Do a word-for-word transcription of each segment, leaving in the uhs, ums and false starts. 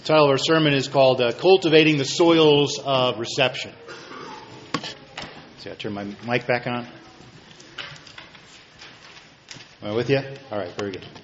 The title of our sermon is called uh, Cultivating the Soils of Reception. See, I turn my mic back on. Am I with you? All right, very good.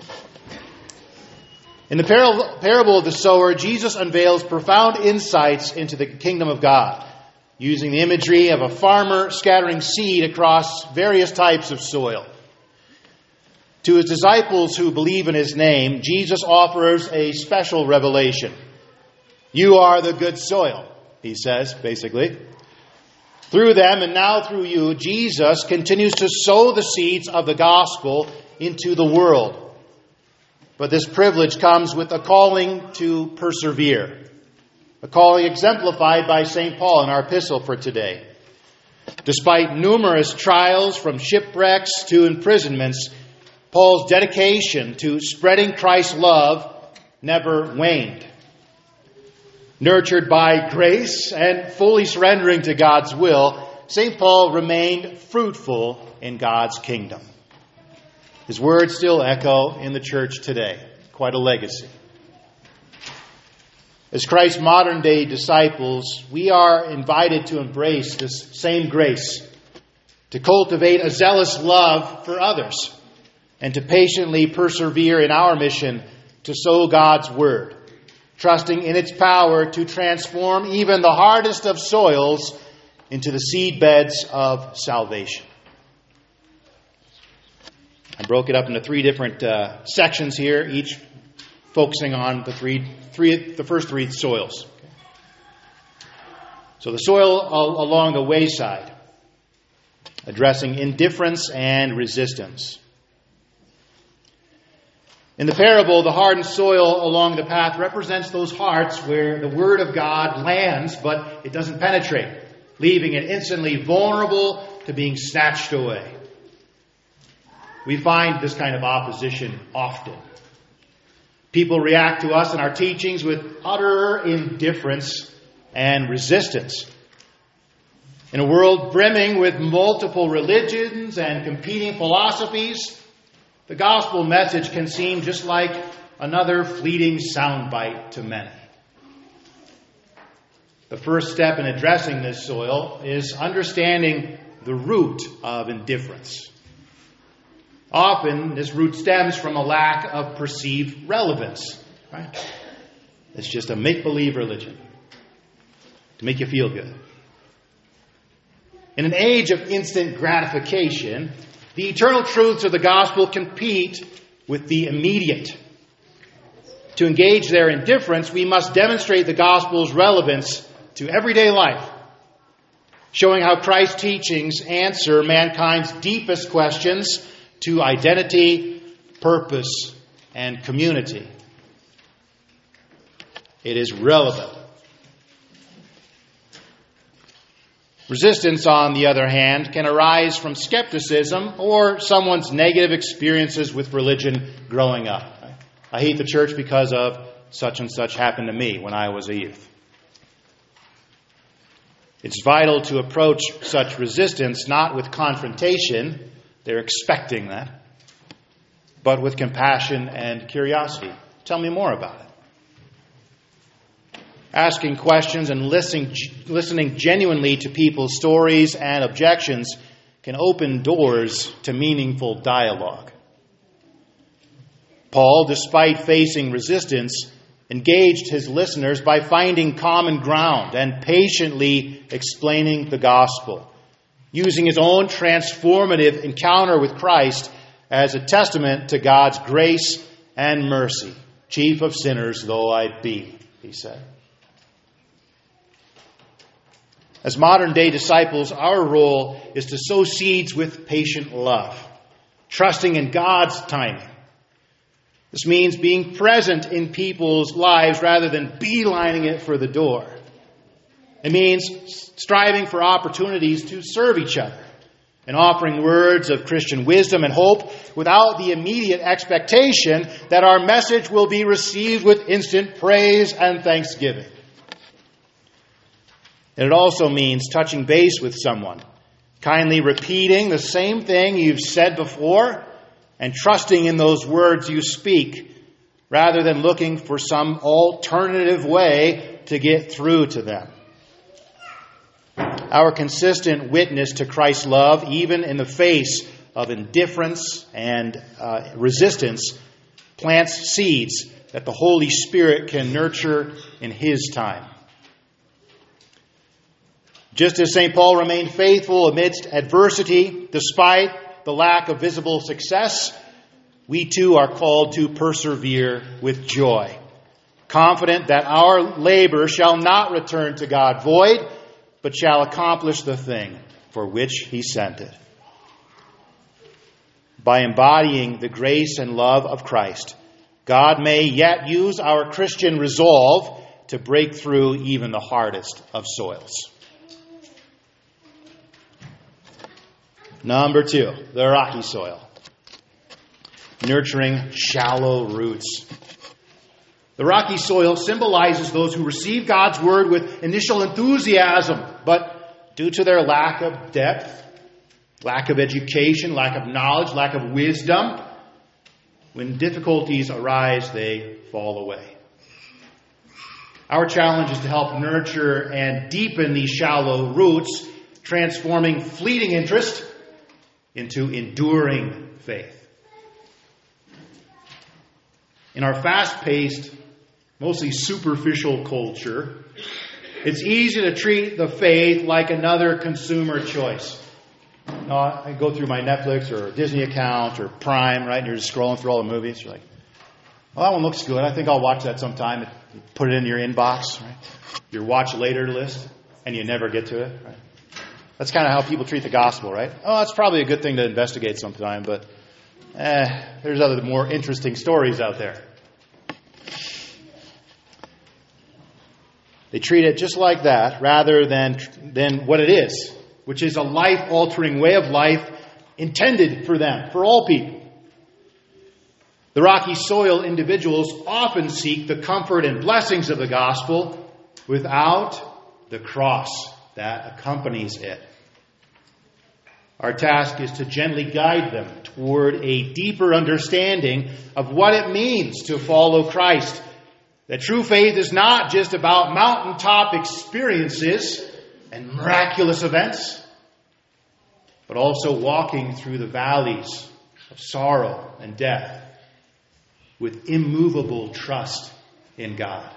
In the par- parable of the sower, Jesus unveils profound insights into the kingdom of God, using the imagery of a farmer scattering seed across various types of soil. To his disciples who believe in his name, Jesus offers a special revelation. You are the good soil, he says, basically. Through them and now through you, Jesus continues to sow the seeds of the gospel into the world. But this privilege comes with a calling to persevere, a calling exemplified by Saint Paul in our epistle for today. Despite numerous trials from shipwrecks to imprisonments, Paul's dedication to spreading Christ's love never waned. Nurtured by grace and fully surrendering to God's will, Saint Paul remained fruitful in God's kingdom. His words still echo in the church today. Quite a legacy. As Christ's modern-day disciples, we are invited to embrace this same grace, to cultivate a zealous love for others, and to patiently persevere in our mission to sow God's word, trusting in its power to transform even the hardest of soils into the seed beds of salvation. I broke it up into three different uh, sections here, each focusing on the three, three, the first three soils. So the soil al- along the wayside, addressing indifference and resistance. In the parable, the hardened soil along the path represents those hearts where the Word of God lands, but it doesn't penetrate, leaving it instantly vulnerable to being snatched away. We find this kind of opposition often. People react to us and our teachings with utter indifference and resistance. In a world brimming with multiple religions and competing philosophies, the gospel message can seem just like another fleeting soundbite to many. The first step in addressing this soil is understanding the root of indifference. Often, this root stems from a lack of perceived relevance. Right? It's just a make-believe religion to make you feel good. In an age of instant gratification, the eternal truths of the gospel compete with the immediate. To engage their indifference, we must demonstrate the gospel's relevance to everyday life, showing how Christ's teachings answer mankind's deepest questions to identity, purpose, and community. It is relevant. Resistance, on the other hand, can arise from skepticism or someone's negative experiences with religion growing up. I hate the church because of such and such happened to me when I was a youth. It's vital to approach such resistance not with confrontation, they're expecting that, but with compassion and curiosity. Tell me more about it. Asking questions and listening, listening genuinely to people's stories and objections can open doors to meaningful dialogue. Paul, despite facing resistance, engaged his listeners by finding common ground and patiently explaining the gospel, using his own transformative encounter with Christ as a testament to God's grace and mercy. Chief of sinners though I be, he said. As modern-day disciples, our role is to sow seeds with patient love, trusting in God's timing. This means being present in people's lives rather than beelining it for the door. It means striving for opportunities to serve each other and offering words of Christian wisdom and hope without the immediate expectation that our message will be received with instant praise and thanksgiving. And it also means touching base with someone, kindly repeating the same thing you've said before, and trusting in those words you speak rather than looking for some alternative way to get through to them. Our consistent witness to Christ's love, even in the face of indifference and uh, resistance, plants seeds that the Holy Spirit can nurture in His time. Just as Saint Paul remained faithful amidst adversity, despite the lack of visible success, we too are called to persevere with joy, confident that our labor shall not return to God void, but shall accomplish the thing for which He sent it. By embodying the grace and love of Christ, God may yet use our Christian resolve to break through even the hardest of soils. Number two, the rocky soil. Nurturing shallow roots. The rocky soil symbolizes those who receive God's word with initial enthusiasm, but due to their lack of depth, lack of education, lack of knowledge, lack of wisdom, when difficulties arise, they fall away. Our challenge is to help nurture and deepen these shallow roots, transforming fleeting interest into enduring faith. In our fast-paced, mostly superficial culture, it's easy to treat the faith like another consumer choice. You know, I go through my Netflix or Disney account or Prime, right, and you're just scrolling through all the movies. You're like, well, that one looks good. I think I'll watch that sometime. You put it in your inbox, right? Your watch later list, and you never get to it, right? That's kind of how people treat the gospel, right? Oh, that's probably a good thing to investigate sometime, but eh, there's other more interesting stories out there. They treat it just like that rather than, than what it is, which is a life-altering way of life intended for them, for all people. The rocky soil individuals often seek the comfort and blessings of the gospel without the cross that accompanies it. Our task is to gently guide them toward a deeper understanding of what it means to follow Christ. That true faith is not just about mountaintop experiences and miraculous events, but also walking through the valleys of sorrow and death with immovable trust in God.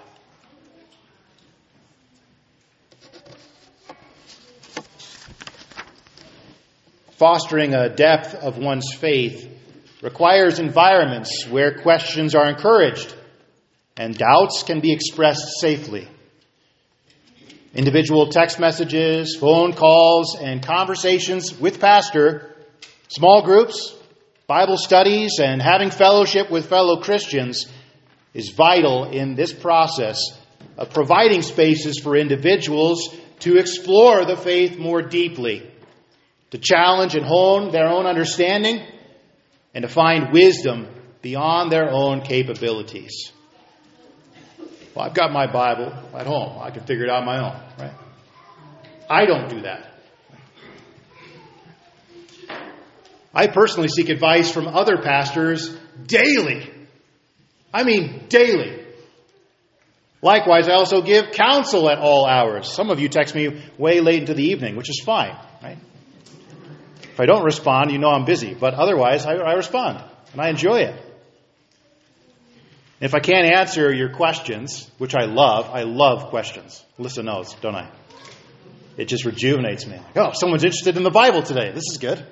Fostering a depth of one's faith requires environments where questions are encouraged and doubts can be expressed safely. Individual text messages, phone calls, and conversations with pastor, small groups, Bible studies, and having fellowship with fellow Christians is vital in this process of providing spaces for individuals to explore the faith more deeply, to challenge and hone their own understanding, and to find wisdom beyond their own capabilities. Well, I've got my Bible at home. I can figure it out on my own, right? I don't do that. I personally seek advice from other pastors daily. I mean, daily. Likewise, I also give counsel at all hours. Some of you text me way late into the evening, which is fine, right? If I don't respond, you know I'm busy. But otherwise, I, I respond, and I enjoy it. If I can't answer your questions, which I love, I love questions. Listen knows, don't I? It just rejuvenates me. Like, oh, someone's interested in the Bible today. This is good.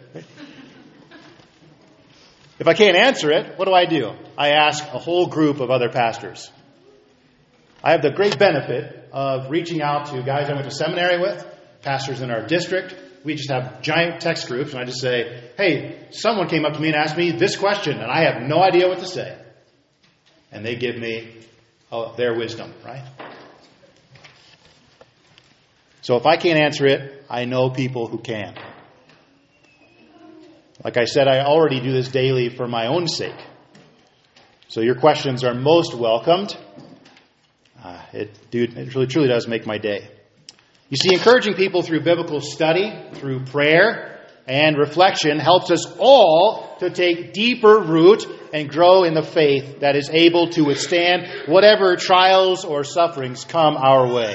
If I can't answer it, what do I do? I ask a whole group of other pastors. I have the great benefit of reaching out to guys I went to seminary with, pastors in our district. We just have giant text groups, and I just say, hey, someone came up to me and asked me this question, and I have no idea what to say. And they give me uh, their wisdom, right? So if I can't answer it, I know people who can. Like I said, I already do this daily for my own sake. So your questions are most welcomed. Uh, it, dude, it really truly does make my day. You see, encouraging people through biblical study, through prayer, and reflection helps us all to take deeper root and grow in the faith that is able to withstand whatever trials or sufferings come our way.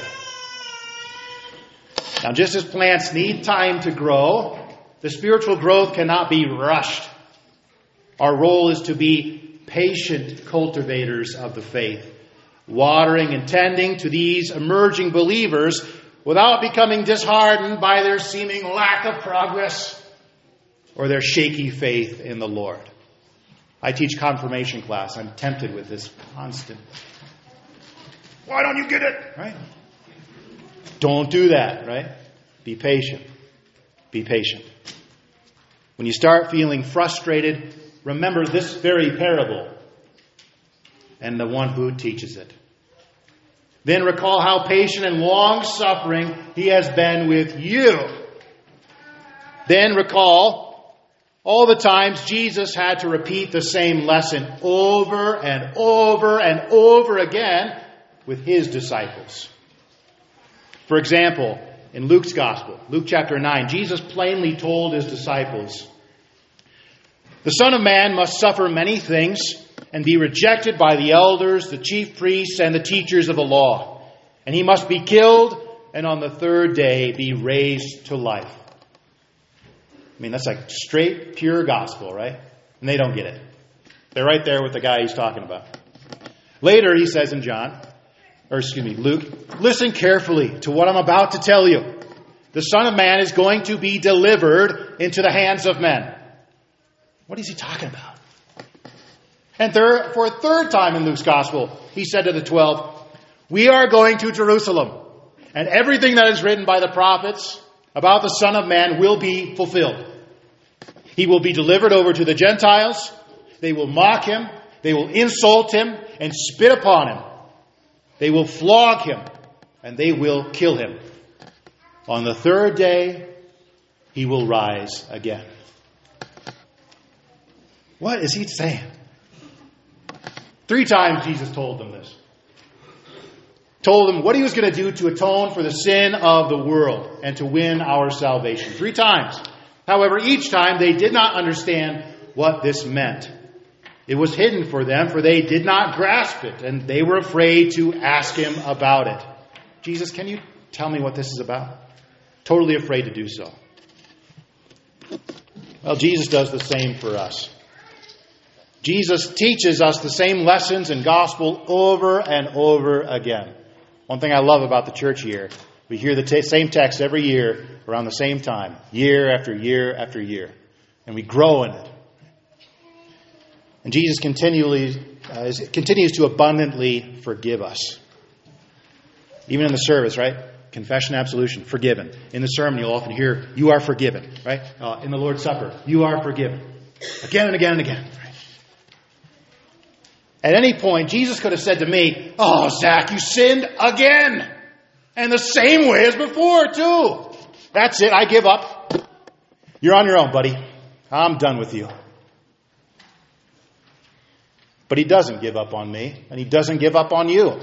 Now, just as plants need time to grow, the spiritual growth cannot be rushed. Our role is to be patient cultivators of the faith, watering and tending to these emerging believers without becoming disheartened by their seeming lack of progress or their shaky faith in the Lord. I teach confirmation class. I'm tempted with this constant. Why don't you get it? Right? Don't do that, right? Be patient. Be patient. When you start feeling frustrated, remember this very parable and the one who teaches it. Then recall how patient and long-suffering He has been with you. Then recall all the times Jesus had to repeat the same lesson over and over and over again with His disciples. For example, in Luke's Gospel, Luke chapter nine, Jesus plainly told His disciples, "The Son of Man must suffer many things and be rejected by the elders, the chief priests, and the teachers of the law. And He must be killed and on the third day be raised to life." I mean, that's like straight, pure gospel, right? And they don't get it. They're right there with the guy He's talking about. Later, He says in John, or excuse me, Luke, "Listen carefully to what I'm about to tell you. The Son of Man is going to be delivered into the hands of men." What is He talking about? And third, for a third time in Luke's Gospel, He said to the twelve, "We are going to Jerusalem, and everything that is written by the prophets about the Son of Man will be fulfilled. He will be delivered over to the Gentiles. They will mock Him. They will insult Him and spit upon Him. They will flog Him, and they will kill Him. On the third day, He will rise again." What is He saying? Three times Jesus told them this. Told them what He was going to do to atone for the sin of the world and to win our salvation. Three times. However, each time they did not understand what this meant. It was hidden for them, for they did not grasp it, and they were afraid to ask Him about it. "Jesus, can you tell me what this is about?" Totally afraid to do so. Well, Jesus does the same for us. Jesus teaches us the same lessons and gospel over and over again. One thing I love about the church year, we hear the t- same text every year around the same time, year after year after year, and we grow in it. And Jesus continually uh, is, continues to abundantly forgive us. Even in the service, right? Confession, absolution, forgiven. In the sermon, you'll often hear, "You are forgiven," right? Uh, in the Lord's Supper, "You are forgiven." Again and again and again. Right? At any point, Jesus could have said to me, "Oh, Zach, you sinned again. And the same way as before, too. That's it. I give up. You're on your own, buddy. I'm done with you." But He doesn't give up on me, and He doesn't give up on you.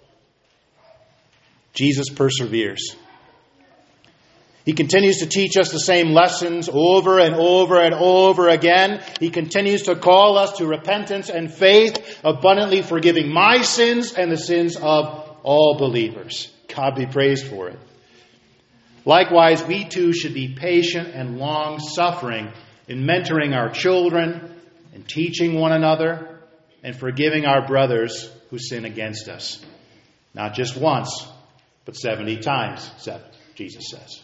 Jesus perseveres. He continues to teach us the same lessons over and over and over again. He continues to call us to repentance and faith, abundantly forgiving my sins and the sins of all believers. God be praised for it. Likewise, we too should be patient and long-suffering in mentoring our children and teaching one another and forgiving our brothers who sin against us. Not just once, but seventy times, Jesus says.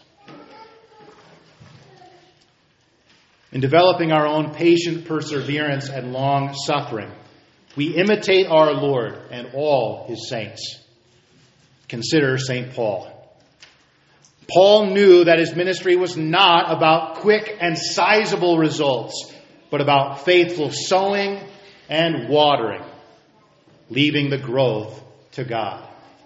In developing our own patient perseverance and long suffering, we imitate our Lord and all His saints. Consider Saint Paul. Paul knew that his ministry was not about quick and sizable results, but about faithful sowing and watering, leaving the growth to God.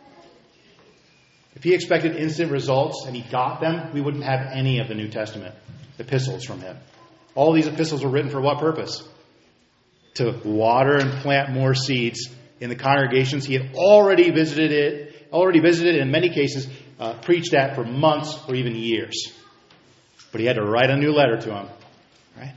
If he expected instant results and he got them, we wouldn't have any of the New Testament epistles from him. All these epistles were written for what purpose? To water and plant more seeds in the congregations he had already visited it, already visited, and in many cases uh, preached at for months or even years. But he had to write a new letter to him. Right?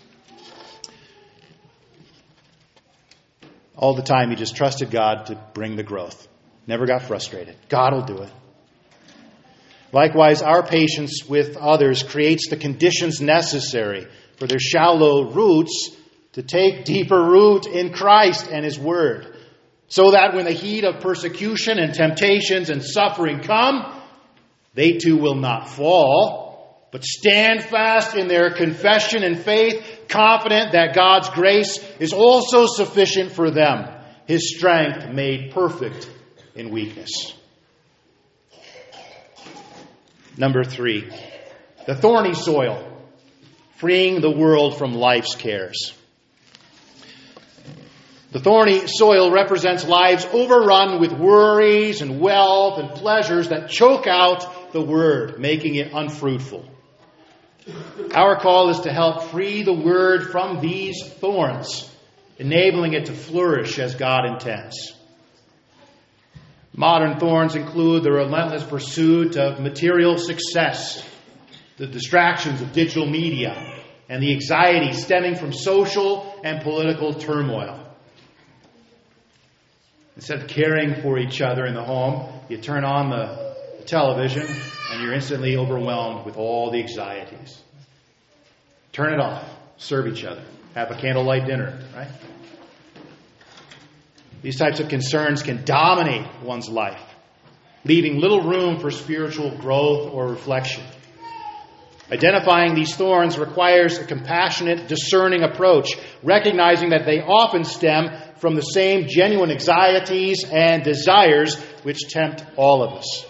All the time he just trusted God to bring the growth. Never got frustrated. God will do it. Likewise, our patience with others creates the conditions necessary for their shallow roots to take deeper root in Christ and His Word, so that when the heat of persecution and temptations and suffering come, they too will not fall, but stand fast in their confession and faith, confident that God's grace is also sufficient for them, His strength made perfect in weakness. Number three, the thorny soil, freeing the world from life's cares. The thorny soil represents lives overrun with worries and wealth and pleasures that choke out the Word, making it unfruitful. Our call is to help free the Word from these thorns, enabling it to flourish as God intends. Modern thorns include the relentless pursuit of material success, the distractions of digital media, and the anxiety stemming from social and political turmoil. Instead of caring for each other in the home, you turn on the television and you're instantly overwhelmed with all the anxieties. Turn it off. Serve each other. Have a candlelight dinner, right? These types of concerns can dominate one's life, leaving little room for spiritual growth or reflection. Identifying these thorns requires a compassionate, discerning approach, recognizing that they often stem from the same genuine anxieties and desires which tempt all of us.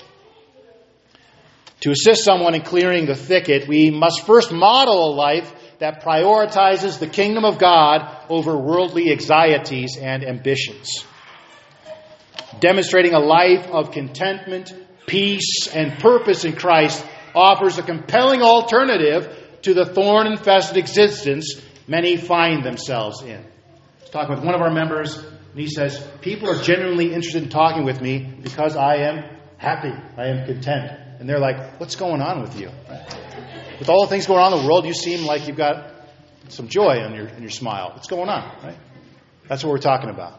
To assist someone in clearing the thicket, we must first model a life that prioritizes the kingdom of God over worldly anxieties and ambitions. Demonstrating a life of contentment, peace, and purpose in Christ offers a compelling alternative to the thorn-infested existence many find themselves in. I was talking with one of our members, and he says, people are genuinely interested in talking with me because I am happy, I am content. And they're like, what's going on with you? With all the things going on in the world, you seem like you've got some joy in your, in your smile. What's going on? Right? That's what we're talking about.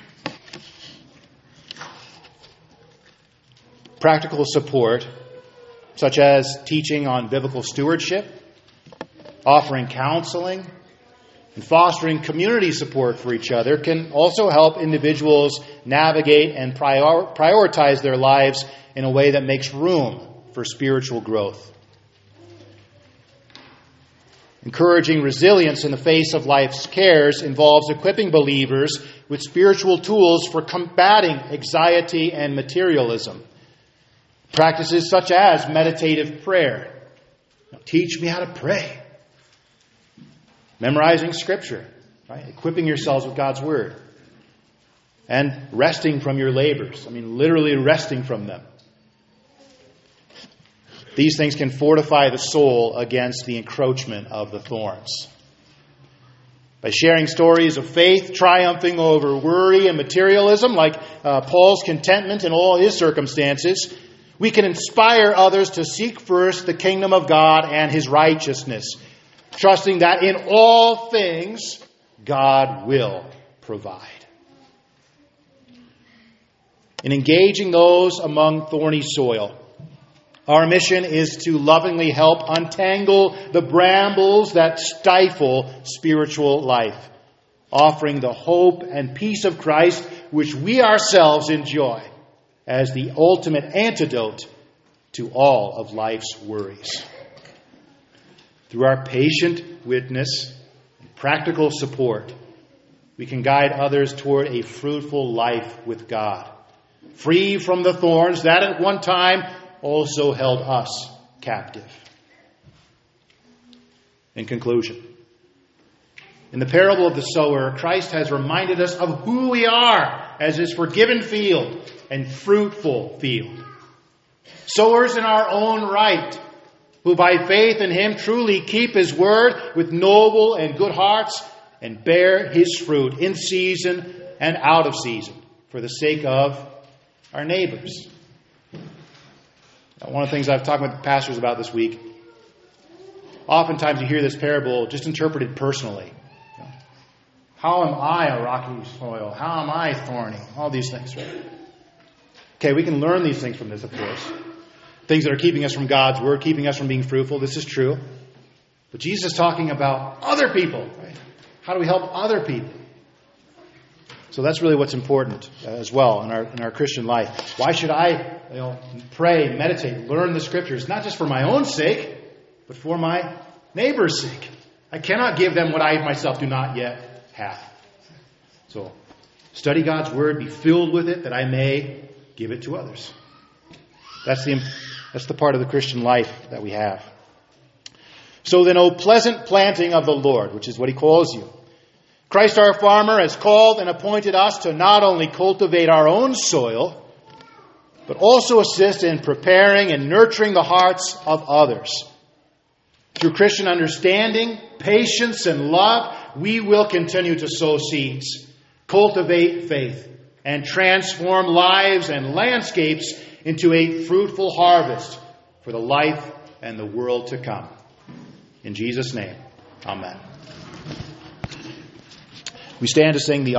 Practical support, such as teaching on biblical stewardship, offering counseling, and fostering community support for each other, can also help individuals navigate and prior- prioritize their lives in a way that makes room for spiritual growth. Encouraging resilience in the face of life's cares involves equipping believers with spiritual tools for combating anxiety and materialism. Practices such as meditative prayer. Now, teach me how to pray. Memorizing Scripture. Right? Equipping yourselves with God's Word. And resting from your labors. I mean, literally resting from them. These things can fortify the soul against the encroachment of the thorns. By sharing stories of faith triumphing over worry and materialism, like uh, Paul's contentment in all his circumstances, we can inspire others to seek first the kingdom of God and His righteousness, trusting that in all things God will provide. In engaging those among thorny soil, our mission is to lovingly help untangle the brambles that stifle spiritual life, offering the hope and peace of Christ which we ourselves enjoy as the ultimate antidote to all of life's worries. Through our patient witness and practical support, we can guide others toward a fruitful life with God, free from the thorns that at one time also held us captive. In conclusion, in the parable of the sower, Christ has reminded us of who we are as His forgiven field and fruitful field. Sowers in our own right, who by faith in Him truly keep His word with noble and good hearts and bear His fruit in season and out of season for the sake of our neighbors. One of the things I've talked with pastors about this week oftentimes you hear this parable just interpreted personally. How am I a rocky soil? How am I thorny? All these things, right? Okay, we can learn these things from this, of course. Things that are keeping us from God's Word, keeping us from being fruitful. This is true. But Jesus is talking about other people, right? How do we help other people? So that's really what's important uh, as well in our in our Christian life. Why should I, you know, pray, meditate, learn the Scriptures? Not just for my own sake, but for my neighbor's sake. I cannot give them what I myself do not yet have. So, study God's Word, be filled with it, that I may give it to others. That's the that's the part of the Christian life that we have. So then, O pleasant planting of the Lord, which is what He calls you. Christ our farmer has called and appointed us to not only cultivate our own soil, but also assist in preparing and nurturing the hearts of others. Through Christian understanding, patience, and love, we will continue to sow seeds, cultivate faith, and transform lives and landscapes into a fruitful harvest for the life and the world to come. In Jesus' name, amen. We stand to sing the